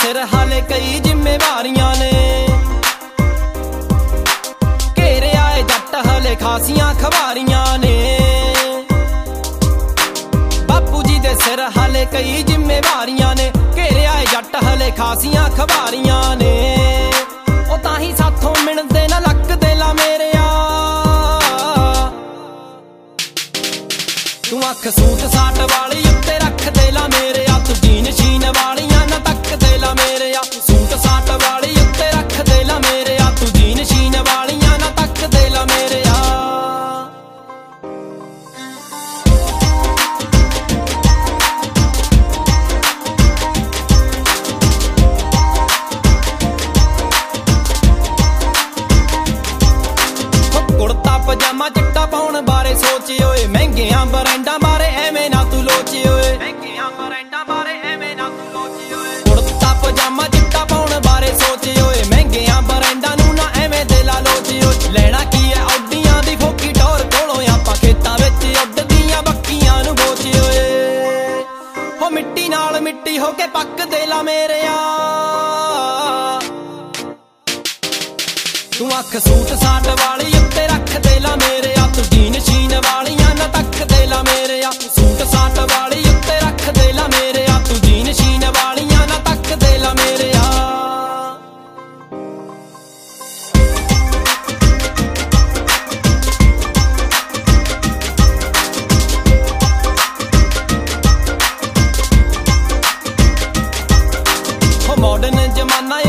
सिर हाले कई जिम्मेवारियां ने, घेरे आए जट हाले खासियां खबारियां ने। बापू जी दे सिर हाले कई जिम्मेवारियां ने, घेरे आए जट हाले खासियां खबारियां ने। ओ ताही साथों मिलदे ना लकदे ला मेरेया, तू अख सूट साट वाली उत्ते रख दे ला मेरेया, तू जीन शीन वालियां ना तक दे ला मेरेया। सूट साट वाली उत्ते रख दे ला मेरेया, तू जीन शीन वालियां ना तक दे ला मेरेया। कुर्ता पजामा चिट्टा पाउण बारे सोचे ओए, महंगियां ब्रांडां बारे एवें ना तू लोचे ओए, महंगियां ब्रांडां बारे एवें ना तू लोचे ओए। कुर्ता पजामा चिट्टा पाउण बारे सोचे ओए, महंगियां ब्रांडां नूं ना एवें दे ला लोचे ओए। लैणा की है औडियां दी फोकी टौर कोलों, आपां खेतां विच उड्डदियां बक्कीआं नूं बोचे ओए। हो मिट्टी नाल मिट्टी हो के पक दे ला मेरेया, तू अख सूट साट वाली उत्ते रख दे ला मेरेया, तू जीन शीन वालियां ना तक दे ला मेरेया। सूट साट वाली उत्ते रख दे ला मेरेया, तू जीन शीन वालियां ना तक दे ला मेरेया। हो मॉडर्न जमाना